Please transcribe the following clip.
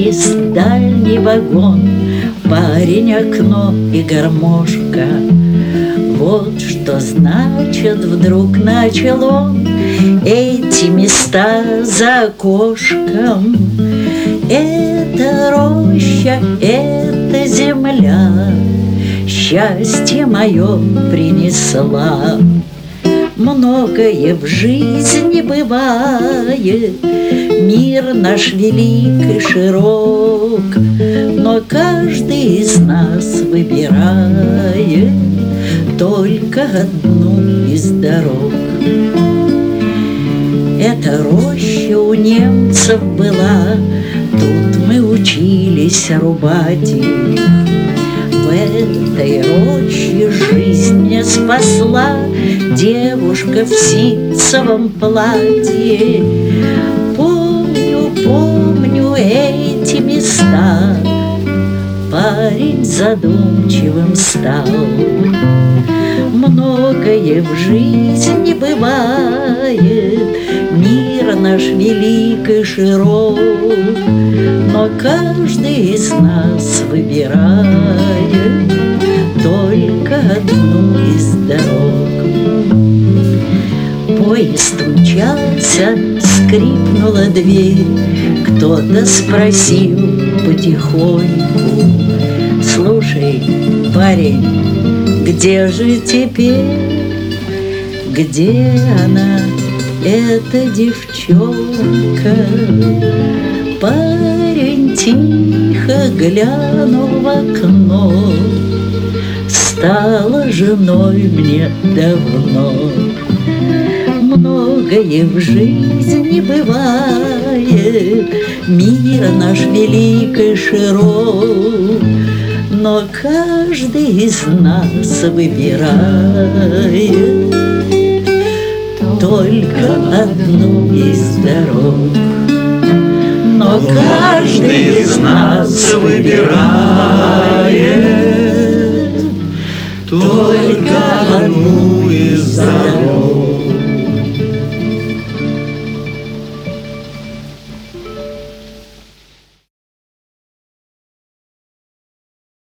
Поезд, дальний вагон, парень, окно и гармошка. Вот что значит, вдруг начал он, эти места за окошком. Это роща, это земля, счастье мое принесла. Многое в жизни бывает, мир наш велик и широк, но каждый из нас выбирает только одну из дорог. Эта роща у немцев была, тут мы учились рубать их. В этой роще жизнь мне спасла девушка в ситцевом платье. Помню, помню эти места, парень задумчивым стал. Многое в жизни бывает, мир наш велик и широк, но каждый из нас выбирает только одну из дорог. Поезд мчался, скрипнула дверь, кто-то спросил потихоньку: слушай, парень, где же теперь? Где она, эта девчонка? Парень тихо глянул в окно: стала женой мне давно. Многое в жизни бывает, мир наш велик и широк, но каждый из нас выбирает только одну из дорог. Но каждый из нас выбирает только одну из дорог.